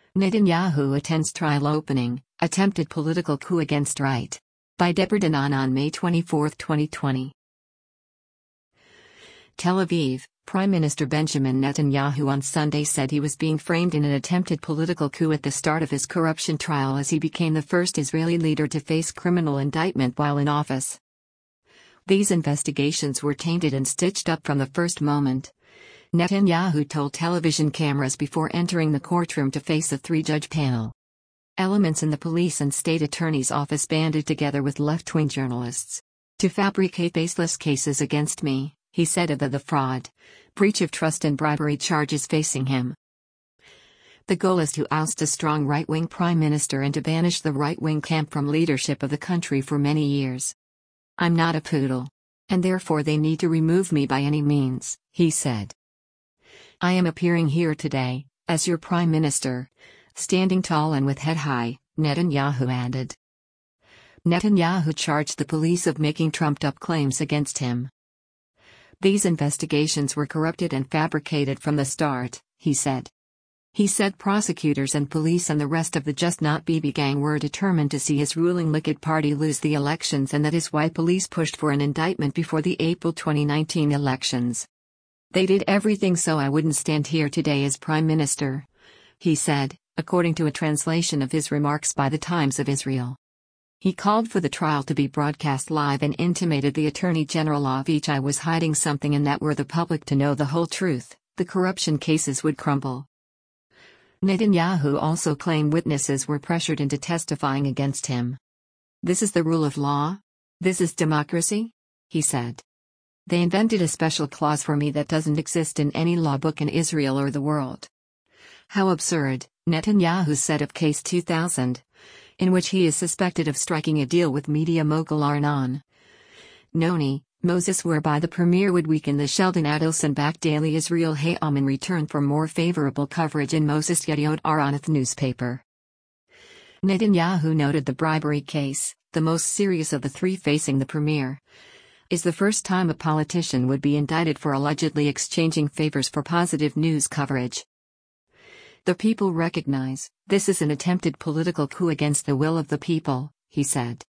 Netanyahu attends trial opening, attempted political coup against right. By Deborah Danan on May 24, 2020. Tel Aviv, Prime Minister Benjamin Netanyahu on Sunday said he was being framed in an attempted political coup at the start of his corruption trial as he became the first Israeli leader to face criminal indictment while in office. These investigations were tainted and stitched up from the first moment, Netanyahu told television cameras before entering the courtroom to face a three-judge panel. Elements in the police and state attorney's office banded together with left-wing journalists to fabricate baseless cases against me, he said of the fraud, breach of trust and bribery charges facing him. The goal is to oust a strong right-wing prime minister and to banish the right-wing camp from leadership of the country for many years. I'm not a poodle. And therefore they need to remove me by any means, he said. I am appearing here today, as your prime minister, standing tall and with head high, Netanyahu added. Netanyahu charged the police of making trumped-up claims against him. These investigations were corrupted and fabricated from the start, he said. He said prosecutors and police and the rest of the Just Not Bibi gang were determined to see his ruling Likud party lose the elections, and that is why police pushed for an indictment before the April 2019 elections. They did everything so I wouldn't stand here today as prime minister, he said, according to a translation of his remarks by the Times of Israel. He called for the trial to be broadcast live and intimated the Attorney General of each I was hiding something and that were the public to know the whole truth, the corruption cases would crumble. Netanyahu also claimed witnesses were pressured into testifying against him. This is the rule of law? This is democracy? He said. They invented a special clause for me that doesn't exist in any law book in Israel or the world. How absurd, Netanyahu said of Case 2000, in which he is suspected of striking a deal with media mogul Arnon Noni, Moses, whereby the premier would weaken the Sheldon Adelson-backed Daily Israel Hayom in return for more favorable coverage in Moses Yediot Aharonoth newspaper. Netanyahu noted the bribery case, the most serious of the three facing the premier, is the first time a politician would be indicted for allegedly exchanging favors for positive news coverage. The people recognize, this is an attempted political coup against the will of the people, he said.